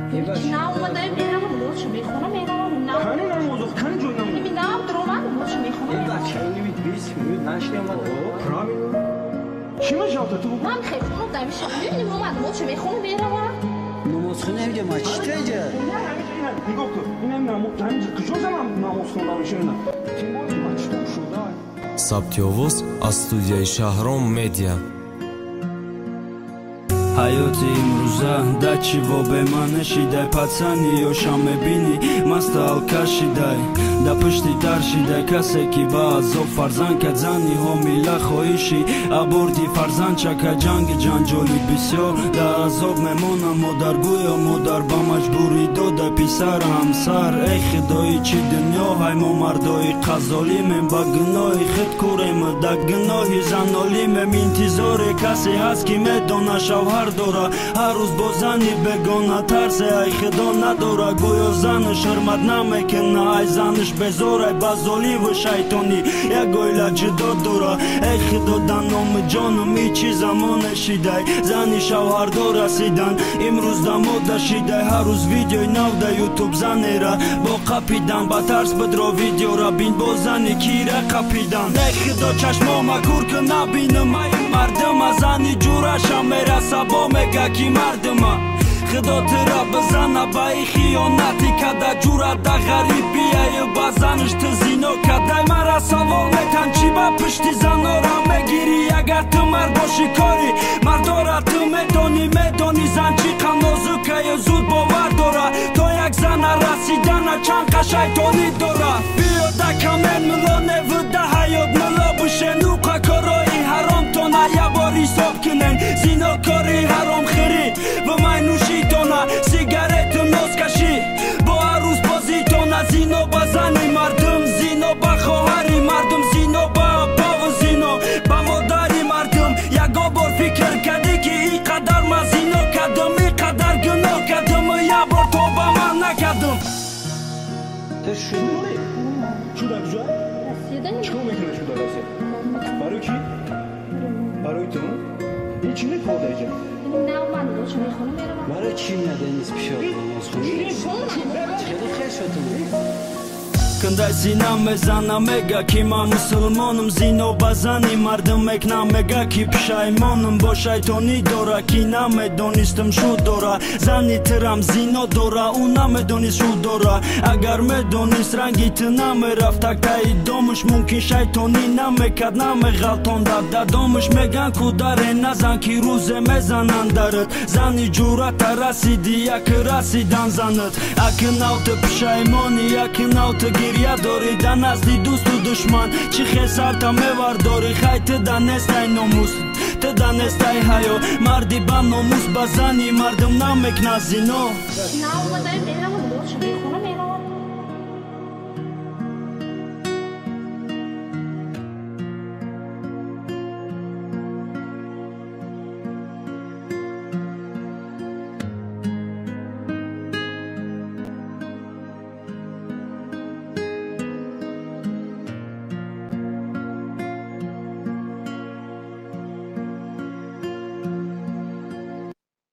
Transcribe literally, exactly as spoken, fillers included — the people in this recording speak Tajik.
نه اومده میرم اونجا میخونم میرم نه خانه نموزه خانه جون نموزه میبینم درمان اونجا میخونم این بچه این نمید بیست میود نشتی آمده پرامینو چی مجاته تو بگو؟ من خیلی خونم دمیشم میبینیم اومده اونجا میخونم میرم نماز خونه نمیده ما چی تو اینجا؟ نه همیشه نگاه کن این هم نموز همینجا کجا هم نماز خونده میشه نه تیم بازی من چطور شده Sabtyovuz az studiyai Shahrom Media Hayoti imruza dachi vo be mane shidai patsani yo shame bini masta alkashidai da pushti dar shidai kaseki ba azov farzan kadzani homila khoishi abordi farzan chaka jangi janjoli bisyor da azov memona modarguyo modar ba majburi do da pisar hamsar ey khidoi chi dunyo hay mo mardoi qazoli men ba gnoi khid kurem da gnoi zanoli men intizore kase haski me dona shavhar دورا هر روز با زنی بگانا ترس ای خدا نداره گویا زن شرمت نمیکنه ای زنش بزاره بازولی و شیطانی یا گویلا جدا داره ای خدا دنام جانم ای چی زمان شیده زنی شوهر داره رسیدن امروز دماده شیده هر روز ویدیوی نو در یوتیوب زنی را با قپیدن با ترس بدرا ویدیو را بین با زنی کی را قپیدن ای خدا چشمام کور که نبینم مردم زنی جورشم میرسه با مگه کی مردم خدا ترا بزنه با ای خیانتی کده جورت ده غریبی ای بزنش تو زینو کده مرا سوال میتن چی با پشتی زنو را میگیری اگر تو مرد باشی کاری مردارا تو میدانی میدانی زن چی قنازو که زود باور داره تو یک زن رسیدن چند قشیطانی داره بیا دکمن ملا نوده حیات ملا بشه نوقه کارایی حرام تو نه یه باری حساب کنن زینا کاری حرام خری و من نوشی تونه سیگارت ناز کشی با عروس بازی تونه زینا بزنی مردم زینا با خواهری مردم زینا با با و زینا با مادری مردم یکا بار فکر کردی که ای قدر من زینا کردم ای قدر گناه کردم و یه بار تو با من نکردم تو شنوری؟ چو در کجا؟ رسیدن چکو میکنه چو در رسید؟ برای کی؟ برای تو؟ این چی نکرده اینجا؟ نه اومده اونجا میخونم میرم برای چی میاده نیست پیش نماز خونه؟ خیلی خیلی شده Këndaj zina me zana mega ki ma musulmonëm zino bazani mardëm me kna mega ki pshajmonëm bo shajtoni dora kina me donistëm shu dora zani tëram zino dora una me donis shu dora agar me donis rangi të na me raftak ta i domësh munkin shajtoni na me kat na me galton da da domësh me gan ku dare na zan ki ruze me zanan darët zani gjura ta rasidi ja kërasi dan zanët a kënau të pshajmoni ja kënau të گریه داری در نزدی دوست و دشمن چی خسار تا میوار داری خواهی تو دانستای ناموس تو دانستای حیا مردی با ناموس بزنی مردم نمکنه زینو نه اومده میرم اونجا